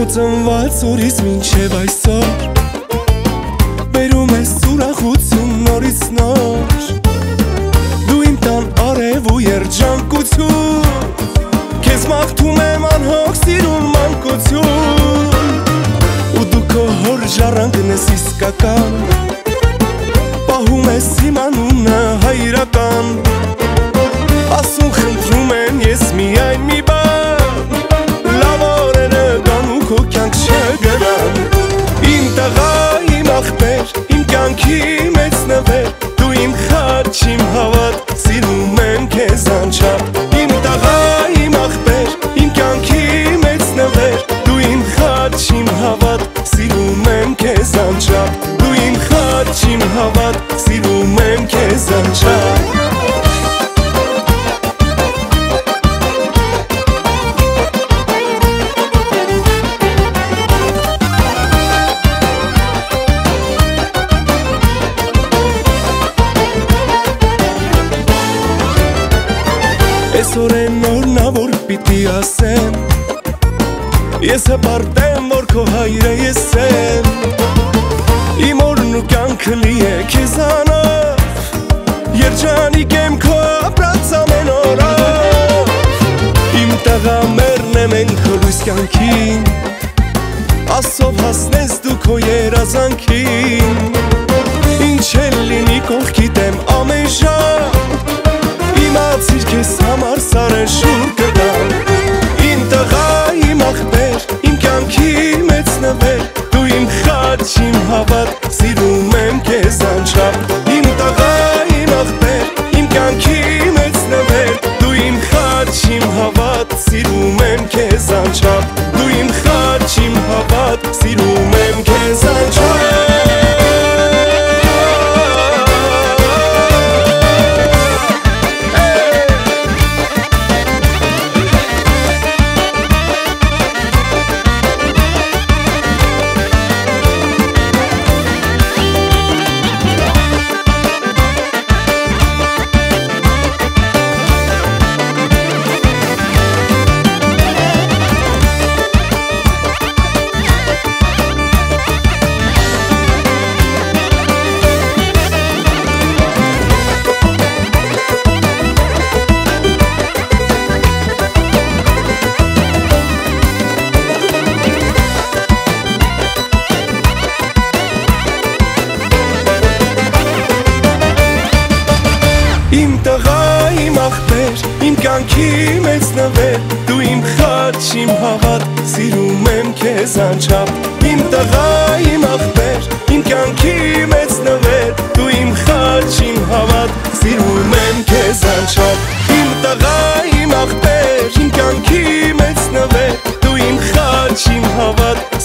ծնված օրից մինչև այսօր բերում ես ուրախություն նորից նոր Դու իմ տան արև ու երջանկություն Քեզ մաղթում եմ անհոգ սիրուն մանկություն Ու դու քո հոր ժառանգն ես իսկական Պահում ես իմ անունը հայրական Ասում խնդրում եմ ես միայն մի բան Լավ օրերը գան ու քո կյանք չգնան Իմ տղա, իմ աղբեր, իմ կյանքի մեծ նվեր Դու իմ խաչ, իմ հավատ, սիրում եմ քեզ անչափ Իմ տղա, իմ աղբեր, իմ կյանքի մեծ նվեր Դու իմ խաչ, իմ հավատ, սիրում եմ քեզ անչափ Դու իմ խաչ, իմ հավատ, սիրում եմ քեզ անչափ Այսօր է նորն ա որ պիտի ասեմ Ես հպարտեմ որ քո հայրը ես եմ Իմ օրն ու կյանքը լի է քեզանով Երջանիկ եմ քո ապրած ամեն օրով Իմ տղա մերն եմ են քո լույս կյանքին Ասով հասնես դու քո երազանքին Ինչ էլ լինի կողքիդ եմ ամեն ժամ Իմացիր քեզ համար սարը շուր կգան Իմ տղա, իմ աղբեր, իմ կյանքի մեծ նվեր Դու իմ խաչ, իմ հավատ, սիրում եմ քեզ անչափ Իմ տղա, իմ աղբեր, իմ կյանքի մեծ նվեր Դու իմ խաչ, իմ հավատ, սիրում եմ քեզ անչափ Դու իմ խաչ, իմ հավատ, սիրում եմ քեզ անչափ Իմ տղա, իմ աղբեր, իմ կյանքի մեծ նվեր Դու իմ խաչ, իմ հավատ, սիրում եմ քեզ անչափ Իմ տղա, իմ աղբեր, իմ կյանքի մեծ նվեր Դու իմ խաչ, իմ հավատ, սիրում եմ քեզ անչափ Իմ տղա, իմ աղբեր, իմ կյանքի մեծ նվեր Դու իմ խաչ, իմ հավատ